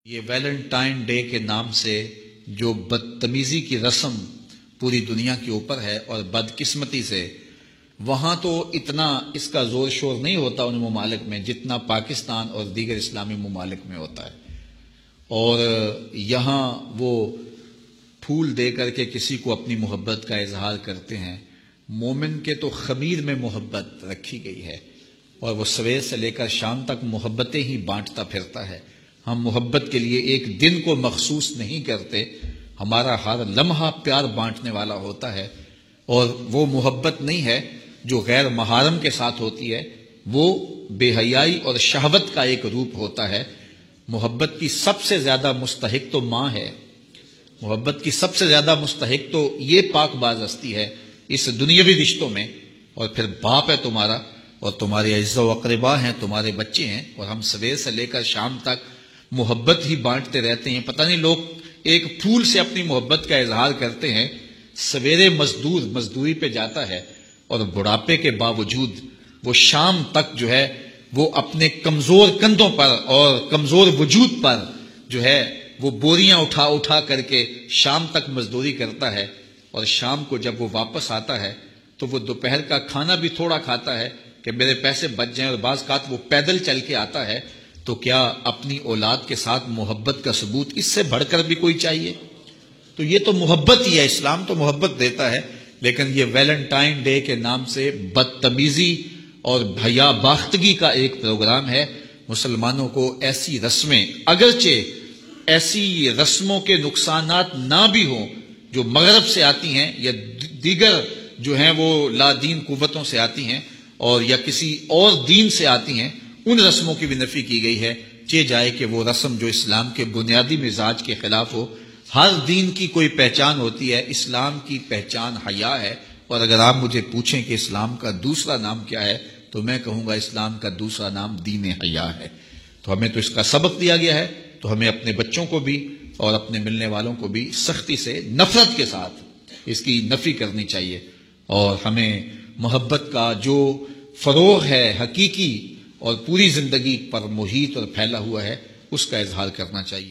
یہ Valentine day کے نام سے جو بدتمیزی کی رسم پوری دنیا کے اوپر ہے اور بدقسمتی سے وہاں تو اتنا اس کا زور شور نہیں ہوتا ان ممالک میں جتنا پاکستان اور دیگر اسلامی ممالک میں ہوتا ہے، اور یہاں وہ پھول دے کر کے کسی کو اپنی محبت کا اظہار کرتے ہیں۔ مومن کے تو خمیر میں محبت رکھی گئی ہے اور وہ سویر سے لے کر شام تک محبتیں ہی بانٹتا پھرتا ہے۔ ہم محبت کے لیے ایک دن کو مخصوص نہیں کرتے، ہمارا ہر لمحہ پیار بانٹنے والا ہوتا ہے، اور وہ محبت نہیں ہے جو غیر محارم کے ساتھ ہوتی ہے، وہ بے حیائی اور شہوت کا ایک روپ ہوتا ہے۔ محبت کی سب سے زیادہ مستحق تو ماں ہے، محبت کی سب سے زیادہ مستحق تو یہ پاک باز ہستی ہے اس دنیاوی رشتوں میں، اور پھر باپ ہے تمہارا، اور تمہارے اعزاء و اقربا ہیں، تمہارے بچے ہیں، اور ہم سویر سے لے کر شام تک محبت ہی بانٹتے رہتے ہیں۔ پتہ نہیں لوگ ایک پھول سے اپنی محبت کا اظہار کرتے ہیں، سویرے مزدور مزدوری پہ جاتا ہے اور بڑھاپے کے باوجود وہ شام تک جو ہے وہ اپنے کمزور کندھوں پر اور کمزور وجود پر جو ہے وہ بوریاں اٹھا اٹھا کر کے شام تک مزدوری کرتا ہے، اور شام کو جب وہ واپس آتا ہے تو وہ دوپہر کا کھانا بھی تھوڑا کھاتا ہے کہ میرے پیسے بچ جائیں، اور بعض اوقات وہ پیدل چل کے آتا ہے۔ تو کیا اپنی اولاد کے ساتھ محبت کا ثبوت اس سے بڑھ کر بھی کوئی چاہیے؟ تو یہ تو محبت ہی ہے، اسلام تو محبت دیتا ہے، لیکن یہ ویلنٹائن ڈے کے نام سے بدتمیزی اور بھیا باختگی کا ایک پروگرام ہے۔ مسلمانوں کو ایسی رسمیں، اگرچہ ایسی رسموں کے نقصانات نہ بھی ہوں جو مغرب سے آتی ہیں یا دیگر جو ہیں وہ لا دین قوتوں سے آتی ہیں اور یا کسی اور دین سے آتی ہیں، ان رسموں کی بھی نفی کی گئی ہے، چہ جائے کہ وہ رسم جو اسلام کے بنیادی مزاج کے خلاف ہو۔ ہر دین کی کوئی پہچان ہوتی ہے، اسلام کی پہچان حیا ہے، اور اگر آپ مجھے پوچھیں کہ اسلام کا دوسرا نام کیا ہے تو میں کہوں گا اسلام کا دوسرا نام دین حیا ہے۔ تو ہمیں تو اس کا سبق دیا گیا ہے، تو ہمیں اپنے بچوں کو بھی اور اپنے ملنے والوں کو بھی سختی سے، نفرت کے ساتھ اس کی نفی کرنی چاہیے، اور ہمیں محبت کا جو فروغ ہے حقیقی اور پوری زندگی پر محیط اور پھیلا ہوا ہے اس کا اظہار کرنا چاہیے۔